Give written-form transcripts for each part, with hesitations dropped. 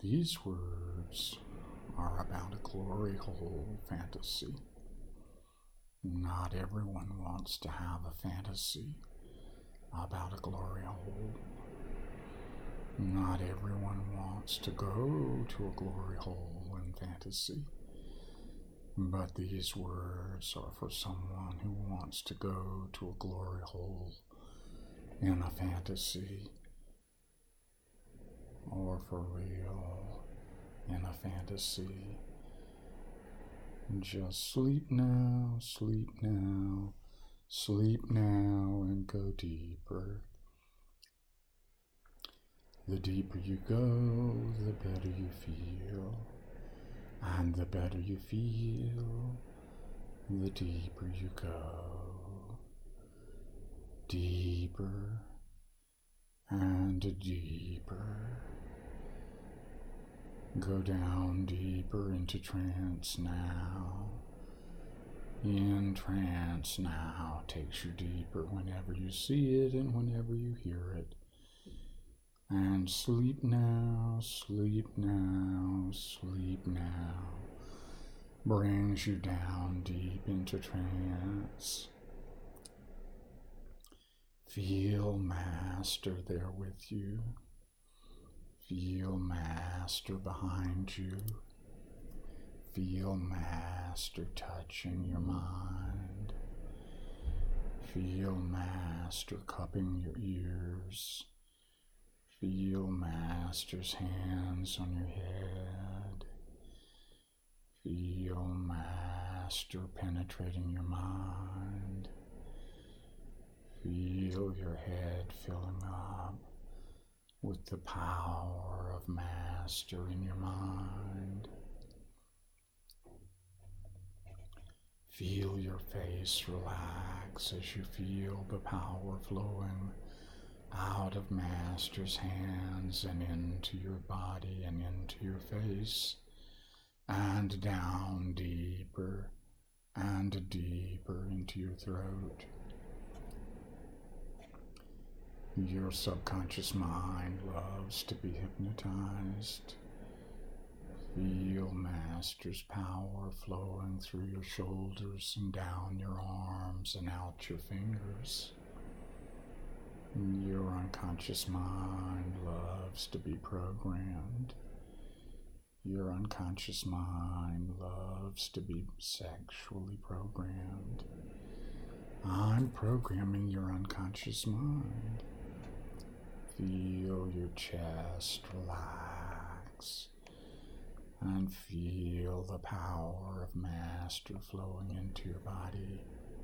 These words are about a glory hole fantasy. Not everyone wants to have a fantasy about a glory hole. Not everyone wants to go to a glory hole in fantasy. But these words are for someone who wants to go to a glory hole in a fantasy, or for real in a fantasy. Just sleep now, sleep now, sleep now, and go deeper. The deeper you go, the better you feel. And the better you feel, the deeper you go. Deeper and deeper. Go down deeper into trance now. In trance now takes you deeper whenever you see it and whenever you hear it. And sleep now, sleep now, sleep now, brings you down deep into trance. Feel Master there with you. Feel Master behind you. Feel Master touching your mind. Feel Master cupping your ears. Feel Master's hands on your head. Feel Master penetrating your mind. Feel your head filling up with the power of Master in your mind. Feel your face relax as you feel the power flowing out of Master's hands and into your body and into your face, and down deeper and deeper into your throat. Your subconscious mind loves to be hypnotized. Feel Master's power flowing through your shoulders and down your arms and out your fingers. Your unconscious mind loves to be programmed. Your unconscious mind loves to be sexually programmed. I'm programming your unconscious mind. Feel your chest relax and feel the power of Master flowing into your body.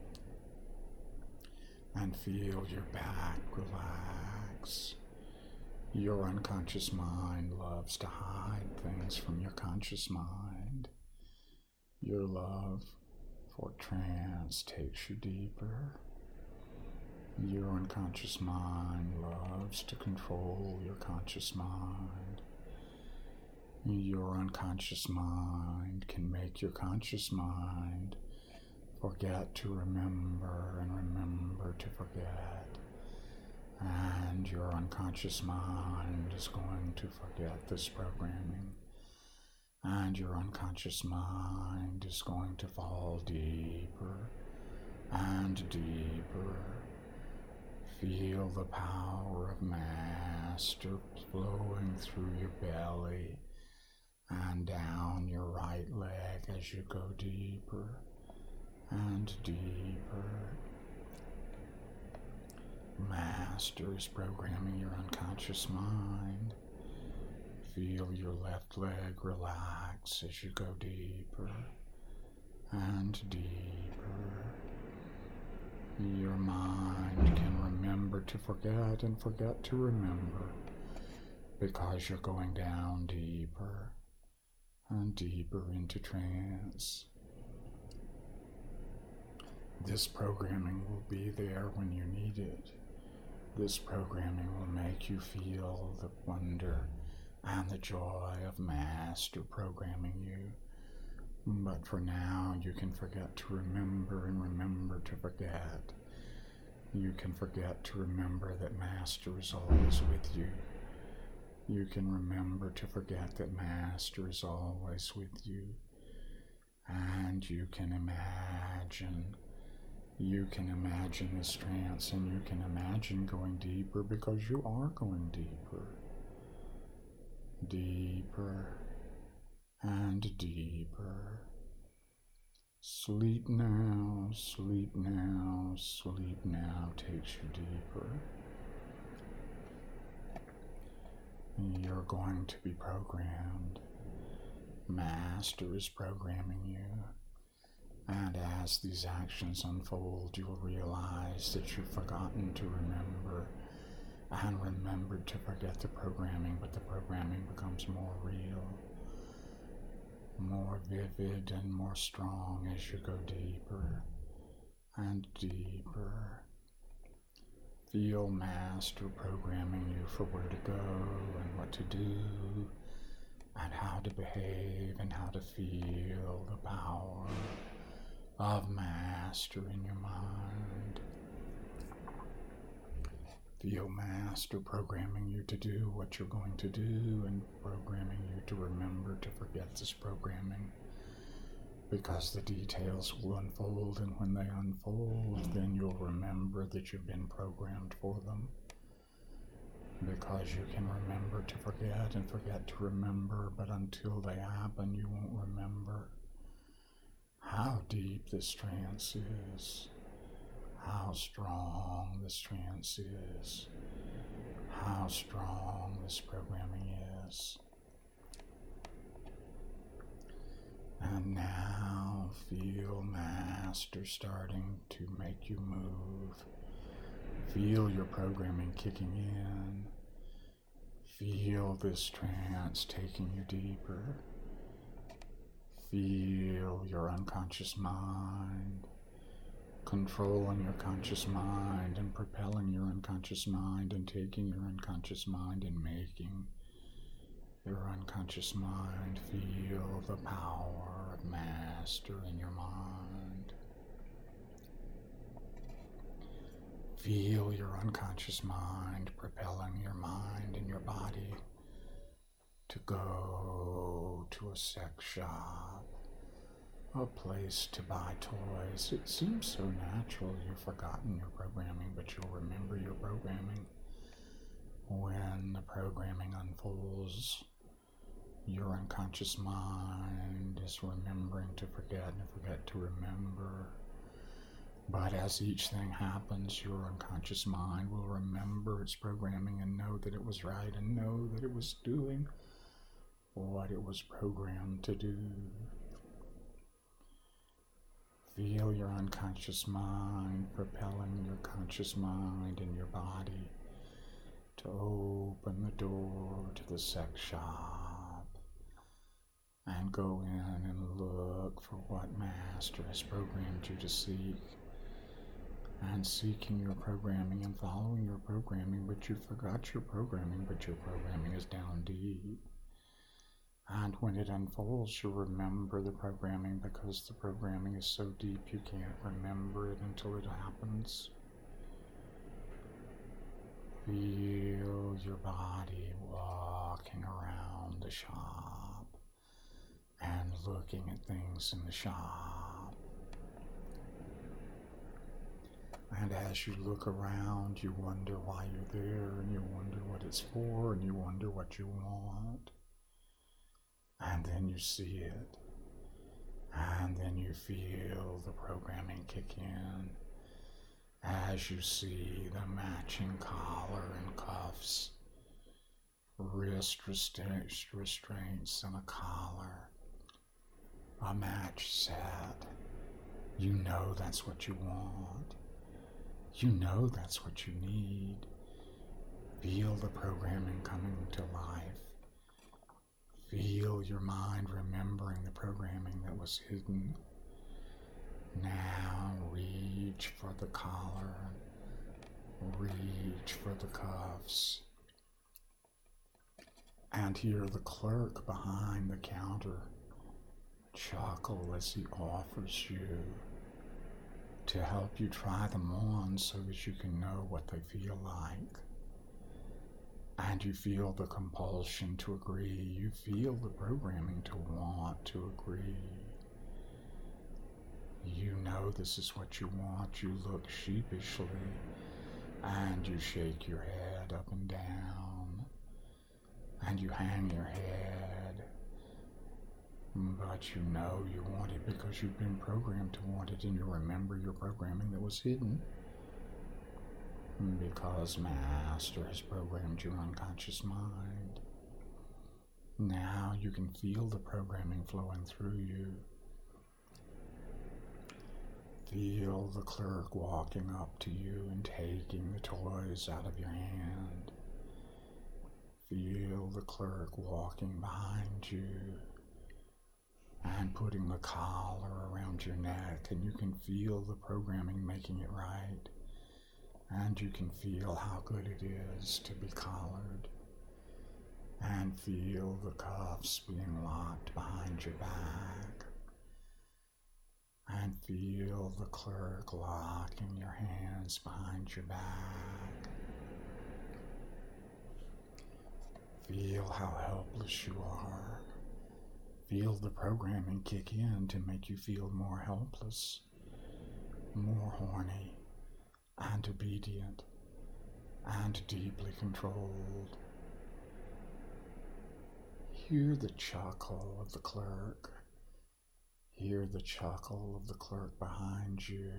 And feel your back relax. Your unconscious mind loves to hide things from your conscious mind. Your love for trance takes you deeper. Your unconscious mind loves to control your conscious mind. Your unconscious mind can make your conscious mind forget to remember and remember to forget. And your unconscious mind is going to forget this programming. And your unconscious mind is going to fall deeper and deeper. Feel the power of Master flowing through your belly and down your right leg as you go deeper and deeper. Master is programming your unconscious mind. Feel your left leg relax as you go deeper and deeper. Your mind can remember to forget and forget to remember because you're going down deeper and deeper into trance. This programming will be there when you need it. This programming will make you feel the wonder and the joy of Master programming you. But for now, you can forget to remember and remember to forget. You can forget to remember that Master is always with you. You can remember to forget that Master is always with you. And you can imagine this trance, and you can imagine going deeper, because you are going deeper. Deeper and deeper. Sleep now, sleep now, sleep now takes you deeper. You're going to be programmed. Master is programming you. And as these actions unfold, you will realize that you've forgotten to remember and remembered to forget the programming, but the programming becomes more real, more vivid, and more strong as you go deeper and deeper. Feel Master programming you for where to go and what to do and how to behave and how to feel the power of Master in your mind. Feel Master programming you to do what you're going to do and programming you to remember to forget this programming, because the details will unfold, and when they unfold, then you'll remember that you've been programmed for them. Because you can remember to forget and forget to remember, but until they happen, you won't remember. How deep this trance is, how strong this trance is, how strong this programming is. And now feel Master starting to make you move. Feel your programming kicking in. Feel this trance taking you deeper. Feel your unconscious mind, controlling your conscious mind and propelling your unconscious mind and taking your unconscious mind and making your unconscious mind feel the power of Master in your mind. Feel your unconscious mind propelling your mind and your body to go to a sex shop, a place to buy toys. It seems so natural. You've forgotten your programming, but you'll remember your programming. When the programming unfolds, your unconscious mind is remembering to forget and forget to remember. But as each thing happens, your unconscious mind will remember its programming and know that it was right and know that it was doing what it was programmed to do. Feel your unconscious mind propelling your conscious mind and your body to open the door to the sex shop and go in and look for what Master has programmed you to seek. And seeking your programming and following your programming, but you forgot your programming, but your programming is down deep. And when it unfolds, you'll remember the programming, because the programming is so deep you can't remember it until it happens. Feel your body walking around the shop and looking at things in the shop. And as you look around, you wonder why you're there, and you wonder what it's for, and you wonder what you want. And then you see it, and then you feel the programming kick in as you see the matching collar and cuffs, wrist restraints and a collar, a match set. You know that's what you want. You know that's what you need. Feel the programming coming to life. Feel your mind remembering the programming that was hidden. Now reach for the collar. Reach for the cuffs. And hear the clerk behind the counter chuckle as he offers you to help you try them on so that you can know what they feel like. And you feel the compulsion to agree. You feel the programming to want to agree. You know this is what you want. You look sheepishly and you shake your head up and down and you hang your head. But you know you want it because you've been programmed to want it, and you remember your programming that was hidden. Because Master has programmed your unconscious mind. Now you can feel the programming flowing through you. Feel the clerk walking up to you and taking the toys out of your hand. Feel the clerk walking behind you and putting the collar around your neck, and you can feel the programming making it right. And you can feel how good it is to be collared. And feel the cuffs being locked behind your back. And feel the clerk locking your hands behind your back. Feel how helpless you are. Feel the programming kick in to make you feel more helpless, more horny, and obedient, and deeply controlled. Hear the chuckle of the clerk. Hear the chuckle of the clerk behind you.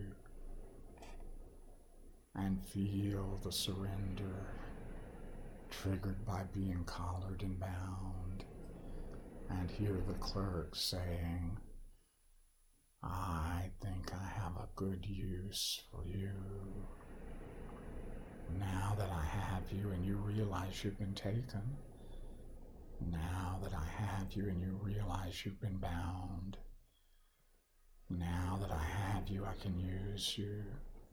And feel the surrender triggered by being collared and bound. And hear the clerk saying, I think I have a good use for you. Now that I have you and you realize you've been taken. Now that I have you and you realize you've been bound. Now that I have you, I can use you.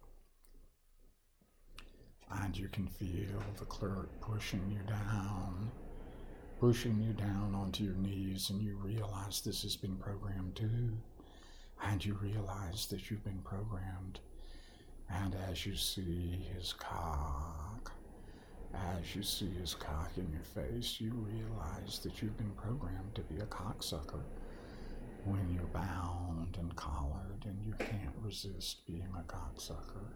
And you can feel the clerk pushing you down onto your knees, and you realize this has been programmed too. And you realize that you've been programmed. And as you see his cock in your face, you realize that you've been programmed to be a cocksucker when you're bound and collared and you can't resist being a cocksucker.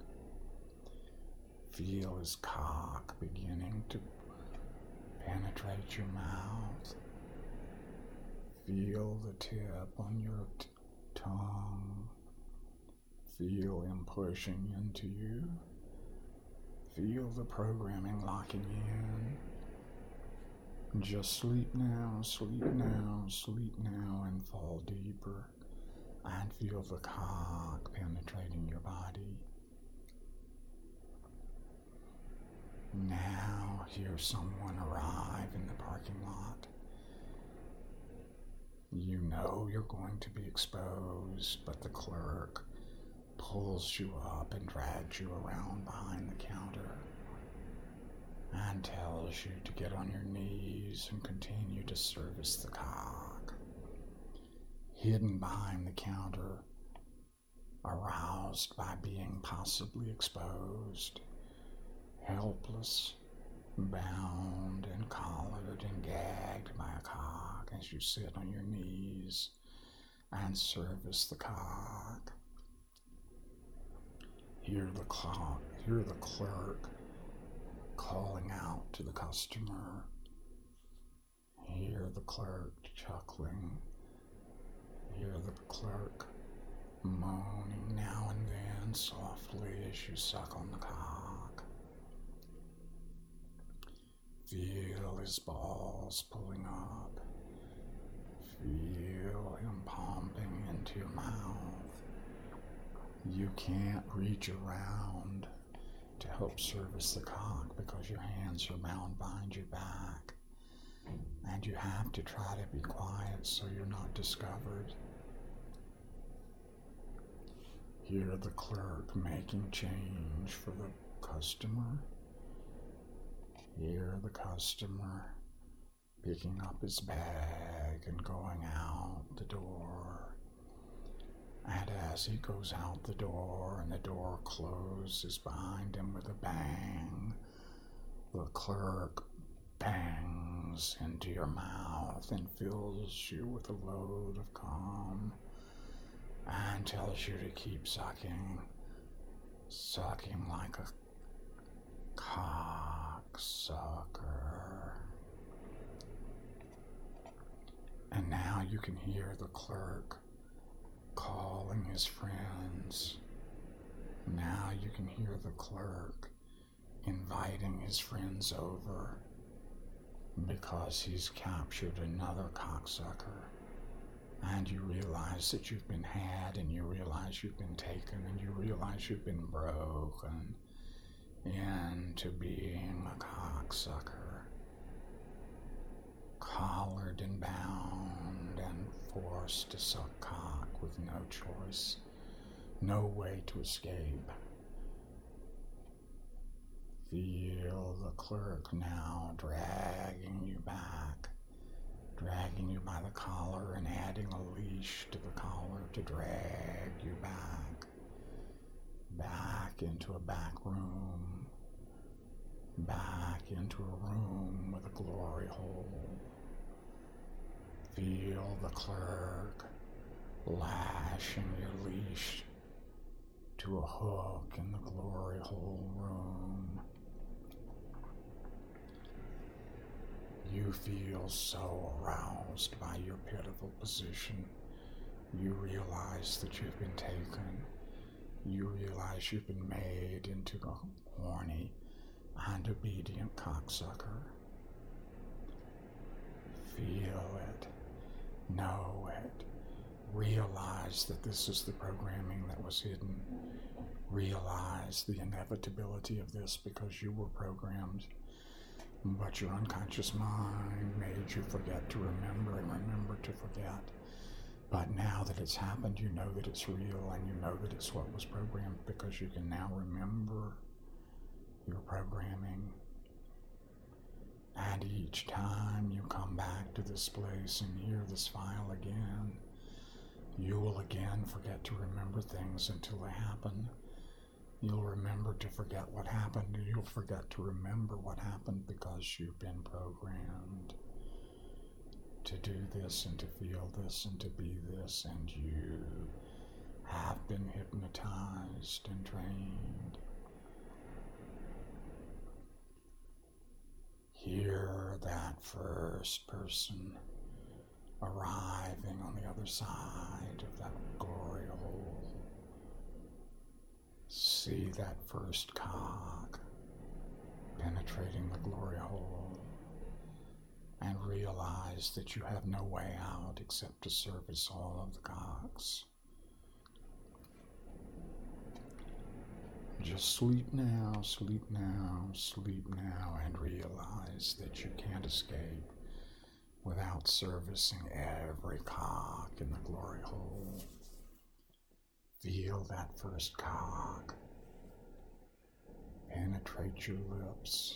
Feel his cock beginning to penetrate your mouth. Feel the tip on your tongue. Feel him pushing into you. Feel the programming locking in. Just sleep now, sleep now, sleep now, and fall deeper. And feel the cock penetrating your body. Now hear someone arrive in the parking lot. You know you're going to be exposed, but the clerk pulls you up and drags you around behind the counter and tells you to get on your knees and continue to service the cock. Hidden behind the counter, aroused by being possibly exposed, helpless, bound and collared and gagged by a cock as you sit on your knees and service the cock. Hear the clerk calling out to the customer. Hear the clerk chuckling. Hear the clerk moaning now and then softly as you suck on the cock. Feel his balls pulling up. Feel him pumping into your mouth. You can't reach around to help service the cock because your hands are bound behind your back. And you have to try to be quiet so you're not discovered. Hear the clerk making change for the customer. Hear the customer picking up his bag and going out the door. And as he goes out the door and the door closes behind him with a bang, the clerk bangs into your mouth and fills you with a load of calm and tells you to keep sucking like a cocksucker. And now you can hear the clerk calling his friends. Now you can hear the clerk inviting his friends over because he's captured another cocksucker. And you realize that you've been had, and you realize you've been taken, and you realize you've been broken into being a cocksucker, collared and bound and forced to suck cock with no choice, no way to escape. Feel the clerk now dragging you back, dragging you by the collar and adding a leash to the collar to drag you back into a back room, back into a room with a glory hole. Feel the clerk lashing your leash to a hook in the glory hole room. You feel so aroused by your pitiful position. You realize that you've been taken. You realize you've been made into a horny and obedient cocksucker. Feel it. Know it. Realize that this is the programming that was hidden. Realize the inevitability of this because you were programmed. But your unconscious mind made you forget to remember and remember to forget. But now that it's happened, you know that it's real and you know that it's what was programmed because you can now remember your programming. And each time you come back to this place and hear this file again, you will again forget to remember things until they happen. You'll remember to forget what happened, and you'll forget to remember what happened because you've been programmed to do this and to feel this and to be this, and you have been hypnotized and trained. Hear that first person arriving on the other side of that glory hole. See that first cock penetrating the glory hole and realize that you have no way out except to service all of the cocks. Just sleep now, sleep now, sleep now, and realize that you can't escape without servicing every cock in the glory hole. Feel that first cock penetrate your lips.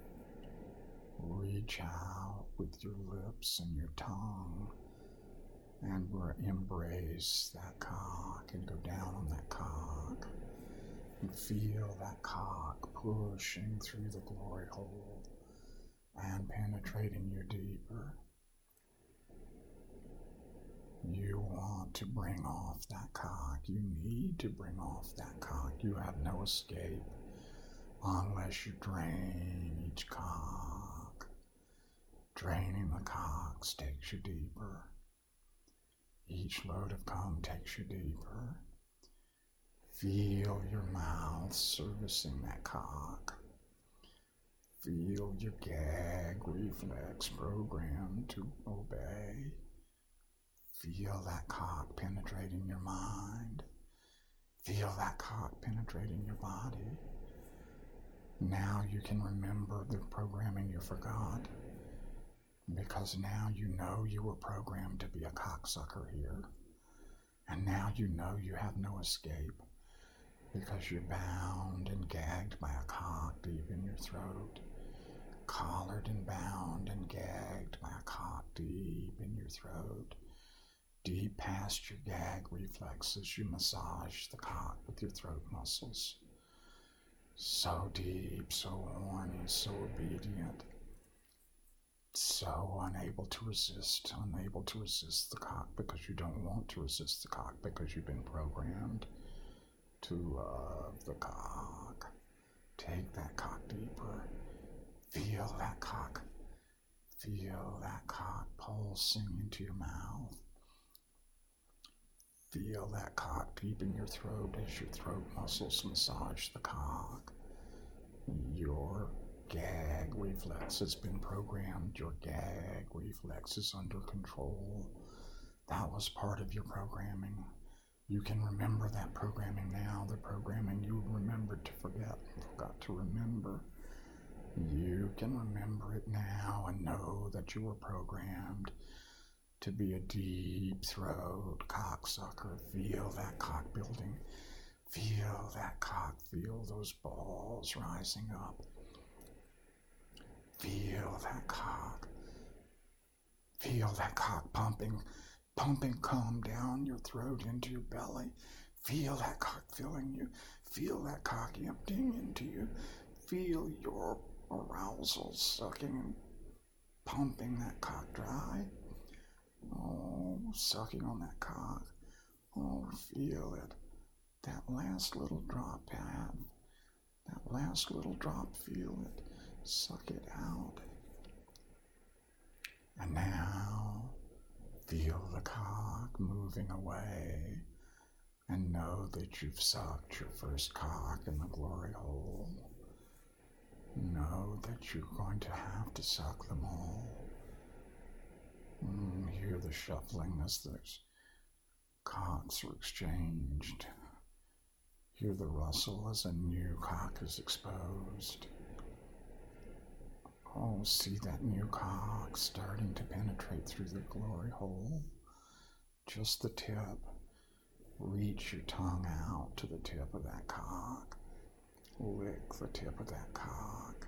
Reach out with your lips and your tongue and embrace that cock and go down on that cock and feel that cock pushing through the glory hole and penetrating you deeper. You want to bring off that cock. You need to bring off that cock. You have no escape unless you drain each cock. Draining the cocks takes you deeper. Each load of cum takes you deeper. Feel your mouth servicing that cock. Feel your gag reflex programmed to obey. Feel that cock penetrating your mind. Feel that cock penetrating your body. Now you can remember the programming you forgot, because now you know you were programmed to be a cocksucker here. And now you know you have no escape, because you're bound and gagged by a cock deep in your throat. Collared and bound and gagged by a cock deep in your throat. Deep past your gag reflexes, you massage the cock with your throat muscles. So deep, so horny, so obedient. So unable to resist the cock because you don't want to resist the cock because you've been programmed to love the cock. Take that cock deeper. Feel that cock. Feel that cock pulsing into your mouth. Feel that cock deep in your throat as your throat muscles massage the cock. Your gag reflex has been programmed. Your gag reflex is under control. That was part of your programming. You can remember that programming now, the programming you remembered to forget and forgot to remember. You can remember it now and know that you were programmed to be a deep throat cocksucker. Feel that cock building. Feel that cock. Feel those balls rising up. Feel that cock. Feel that cock pumping cum down your throat into your belly. Feel that cock filling you. Feel that cock emptying into you. Feel your arousal sucking and pumping that cock dry. Oh, sucking on that cock. Oh, feel it. That last little drop, Pat. That last little drop, feel it. Suck it out. And now, feel the cock moving away. And know that you've sucked your first cock in the glory hole. Know that you're going to have to suck them all. Hear the shuffling as those cocks are exchanged. Hear the rustle as a new cock is exposed. Oh, see that new cock starting to penetrate through the glory hole. Just the tip. Reach your tongue out to the tip of that cock. Lick the tip of that cock.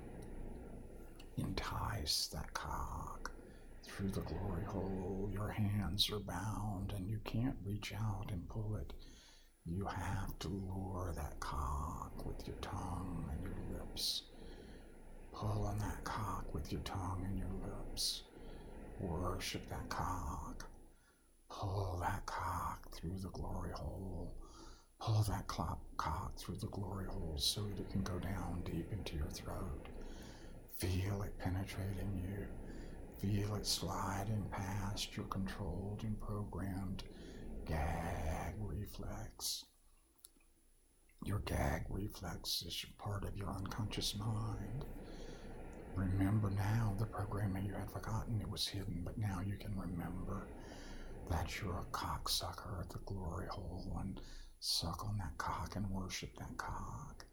Entice that cock through the glory hole. Your hands are bound and you can't reach out and pull it. You have to lure that cock with your tongue and your lips. Pull on that cock with your tongue and your lips. Worship that cock. Pull that cock through the glory hole. Pull that cock through the glory hole so that it can go down deep into your throat. Feel it penetrating you. Feel it sliding past your controlled and programmed gag reflex. Your gag reflex is part of your unconscious mind. Remember now the programming you had forgotten. It was hidden, but now you can remember that you're a cocksucker at the glory hole and suck on that cock and worship that cock.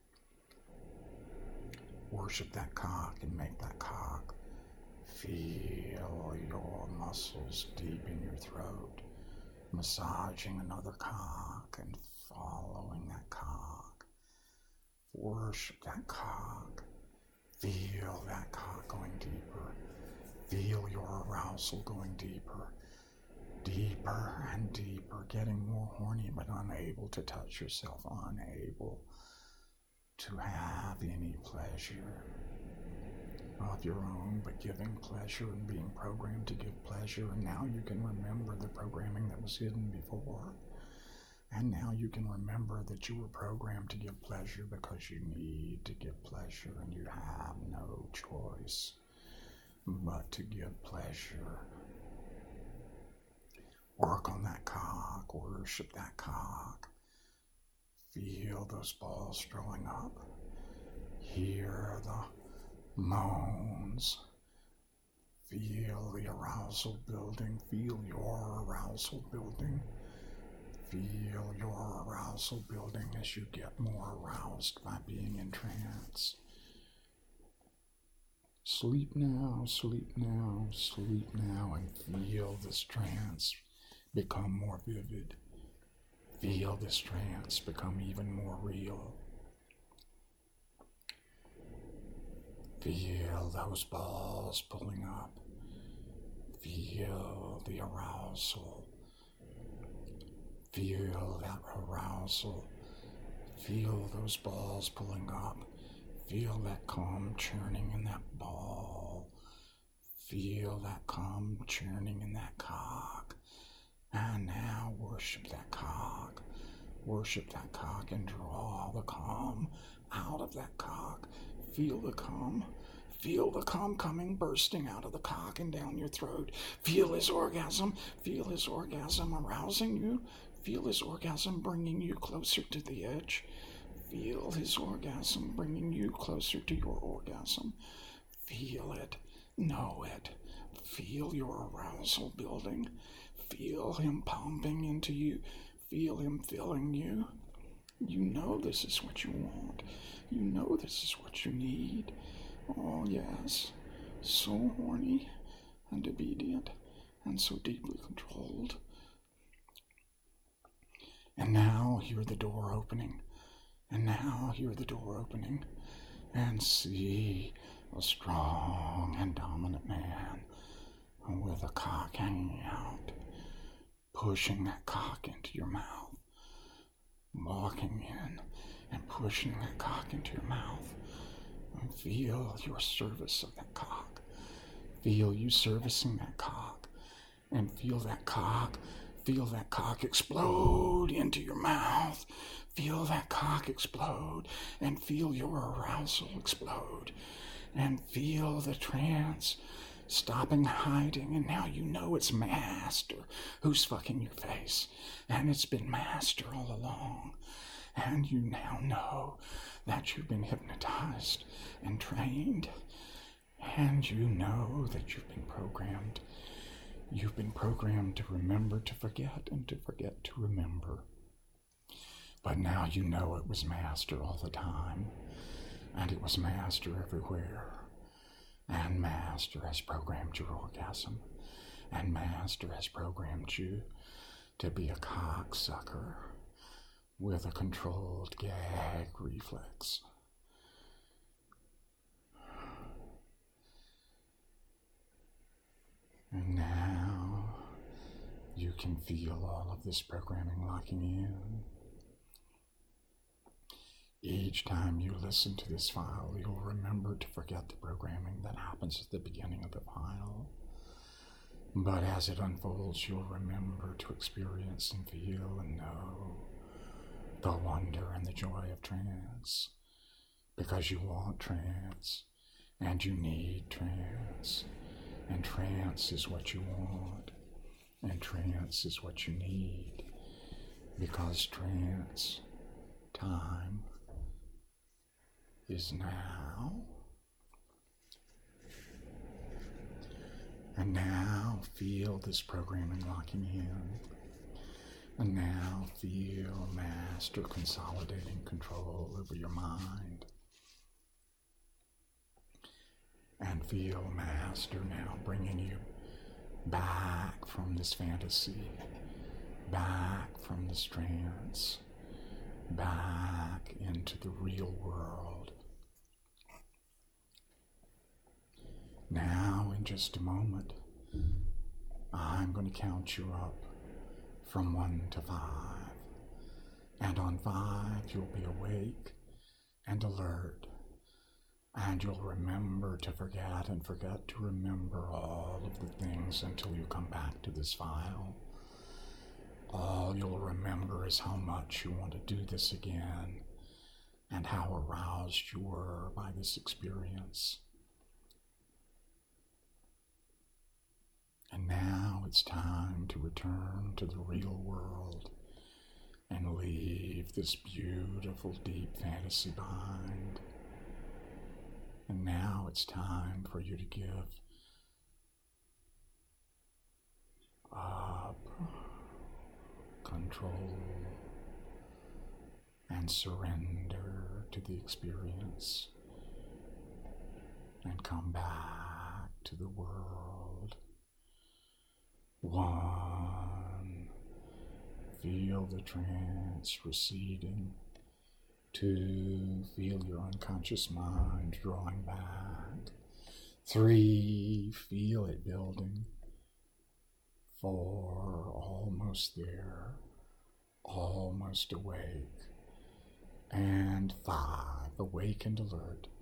Worship that cock and make that cock feel your muscles deep in your throat, massaging another cock and following that cock. Worship that cock. Feel that cock going deeper. Feel your arousal going deeper. Deeper and deeper, getting more horny but unable to touch yourself, unable to have any pleasure of your own, but giving pleasure and being programmed to give pleasure. And now you can remember the programming that was hidden before. And now you can remember that you were programmed to give pleasure because you need to give pleasure and you have no choice but to give pleasure. Work on that cock, worship that cock. Feel those balls throwing up. Hear the moans. Feel the arousal building. Feel your arousal building. Feel your arousal building as you get more aroused by being in trance. Sleep now, sleep now, sleep now, and feel this trance become more vivid. Feel this trance become even more real. Feel those balls pulling up. Feel the arousal. Feel that arousal. Feel those balls pulling up. Feel that cum churning in that ball. Feel that calm churning in that cock. And now worship that cock. Worship that cock and draw the calm out of that cock. Feel the calm. Feel the calm coming, bursting out of the cock and down your throat. Feel his orgasm. Feel his orgasm arousing you. Feel his orgasm bringing you closer to the edge. Feel his orgasm bringing you closer to your orgasm. Feel it. Know it. Feel your arousal building. Feel him pumping into you. Feel him filling you. You know this is what you want. You know this is what you need. Oh, yes. So horny and obedient and so deeply controlled. And now hear the door opening. And now hear the door opening. And see a strong and dominant man with a cock hanging out, pushing that cock into your mouth, walking in and pushing that cock into your mouth. And feel your service of that cock. Feel you servicing that cock. And feel that cock explode into your mouth. Feel that cock explode and feel your arousal explode. And feel the trance stopping hiding, and now you know it's Master who's fucking your face. And it's been Master all along. And you now know that you've been hypnotized and trained. And you know that you've been programmed. You've been programmed to remember to forget and to forget to remember. But now you know it was Master all the time. And it was Master everywhere. And Master has programmed your orgasm. And Master has programmed you to be a cocksucker with a controlled gag reflex. And now you can feel all of this programming locking in. Each time you listen to this file, you'll remember to forget the programming that happens at the beginning of the file. But as it unfolds, you'll remember to experience and feel and know the wonder and the joy of trance. Because you want trance, and you need trance. And trance is what you want, and trance is what you need. Because trance, time, is now. And now feel this programming locking in. And now feel Master consolidating control over your mind. And feel Master now bringing you back from this fantasy, back from this trance, back into the real world. Now, in just a moment, I'm going to count you up from 1 to 5. And on 5, you'll be awake and alert. And you'll remember to forget and forget to remember all of the things until you come back to this file. All you'll remember is how much you want to do this again and how aroused you were by this experience. And now it's time to return to the real world and leave this beautiful deep fantasy behind. And now it's time for you to give up control and surrender to the experience and come back to the world. 1, feel the trance receding. 2, feel your unconscious mind drawing back. 3, feel it building. 4, almost there, almost awake. And 5, awake and alert.